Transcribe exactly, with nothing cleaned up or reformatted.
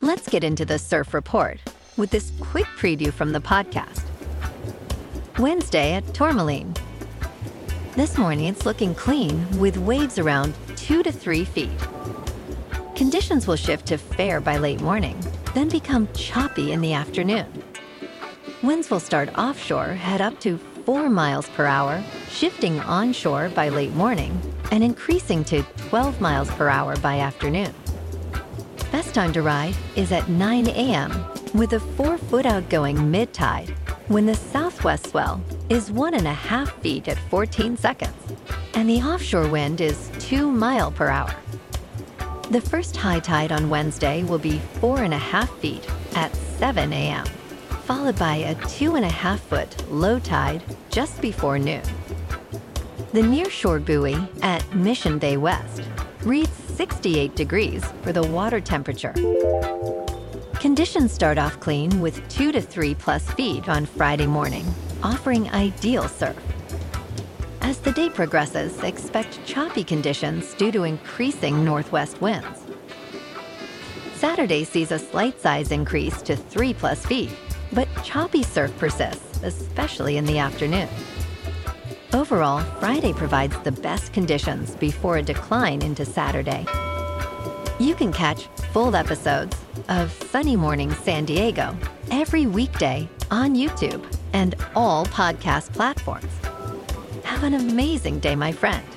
Let's get into the surf report with this quick preview from the podcast. Wednesday at Tourmaline. This morning it's looking clean with waves around two to three feet. Conditions will shift to fair by late morning, then become choppy in the afternoon. Winds will start offshore at up to four miles per hour, shifting onshore by late morning, and increasing to twelve miles per hour by afternoon. Best time to ride is at nine a.m. with a four-foot outgoing mid-tide when the southwest swell is one and a half feet at fourteen seconds, and the offshore wind is two mile per hour. The first high tide on Wednesday will be four and a half feet at seven a.m., followed by a two and a half foot low tide just before noon. The nearshore buoy at Mission Bay West reads sixty-eight degrees for the water temperature. Conditions start off clean with two to three plus feet on Friday morning, offering ideal surf. As the day progresses, expect choppy conditions due to increasing northwest winds. Saturday sees a slight size increase to three plus feet, but choppy surf persists, especially in the afternoon. Overall, Friday provides the best conditions before a decline into Saturday. You can catch full episodes of Sunny Morning San Diego every weekday on YouTube and all podcast platforms. Have an amazing day, my friend.